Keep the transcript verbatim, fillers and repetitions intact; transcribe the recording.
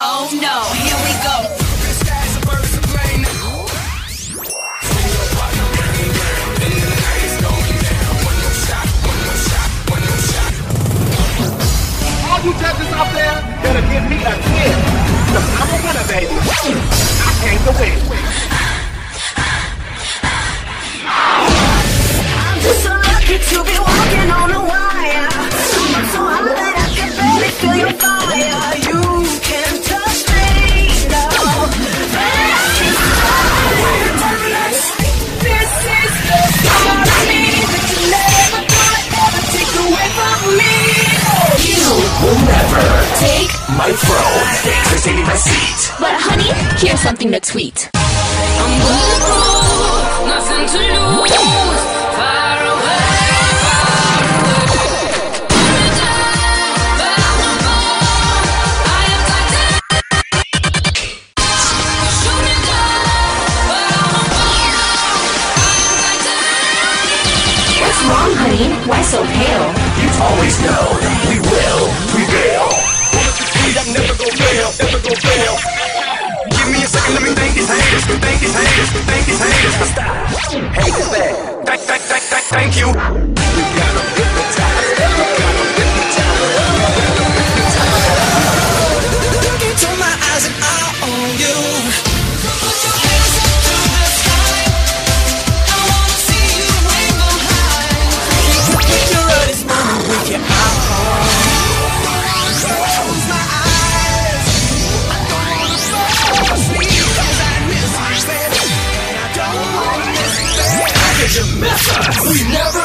Oh no, here we go. All you judges out there better give me a ten. Cause I'm a winner, baby. I came to win. I'm just so lucky to be walking on a wire. I'm so high that I can barely feel your fire. You can touch me, no. This is the part of me that you never could ever take away from me. You will never take my throne. Thanks for taking my seat. But honey, here's something to tweet. I'm bulletproof, nothing to lose. Far away, far away. I am Titan. Shoot me down, but I won't fall. I am Titan. What's wrong, honey? Why so pale? You've always known we will prevail. I'm never gonna fail, never gonna fail. Give me a second, let me thank these haters, thank these haters, thank these haters for stop. Hate is bad. Thank, thank, thank, thank, thank you. We got them hypnotized. We got them hypnotized. Look into my eyes and I own you. Put your hands up to the sky. I wanna see you rainbow high. You're right, it's morning with your eyes. Close my eyes. I don't wanna fall asleep 'cause I miss you, baby. I don't wanna miss you, baby. How could you miss us? We never